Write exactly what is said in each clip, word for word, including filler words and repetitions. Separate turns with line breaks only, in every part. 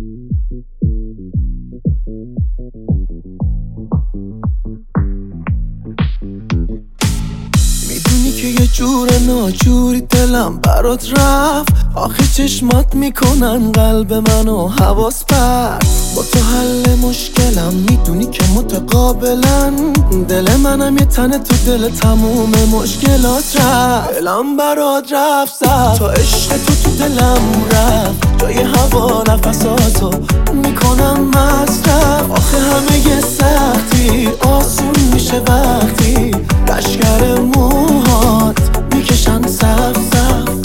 میدونی که یه جور ناجوری دلم برات رفت، آخه چشمات میکنن قلب منو حواس پرت. با تو حل مشکلم میدونی که متقابلن، دل منم یه تنه تو دل تموم مشکلات رفت. دلم برات رفت زد، تا عشق تو تو دلم رفت، جای هوا نفساتو میکنم مصرف. آخه همه یه سختی آسون میشه وقتی لشگر موهات میکشن صف صف.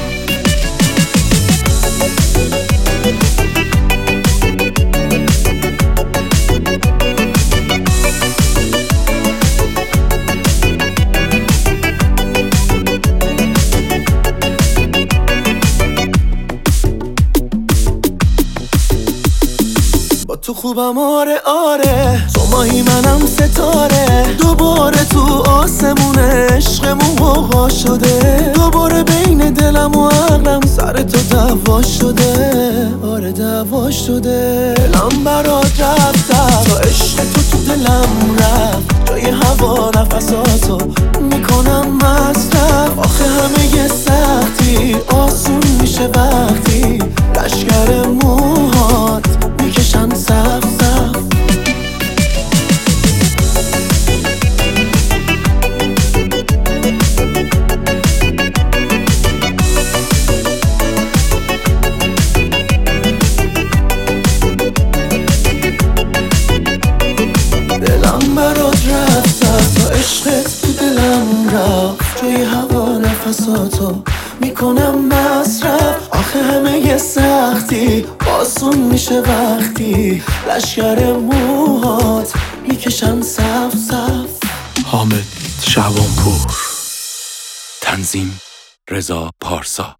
با تو خوبم آره آره، تو ماهی منم ستاره، دوباره تو آسمون عشقمون غوغا شده، دوباره بین دلم و عقلم سر تو دعوا شده، آره دعوا شده. دلم برات رفت، تا عشق تو تو دلم رفت، جای هوا نفساتو میکنم مصرف. آخه همه یه سختی آسون میشه وقتی لشگر موهات میکشن صف صف. دلم برات رفت، تا عشقت تو دلم رفت، جای هوا نفساتو میکنم مصرف. آخه همه یه سختی آسون میشه وقتی لشگر موهات میکشن صف صف.
حامد شعبانپور، تنظیم رضا پارسا.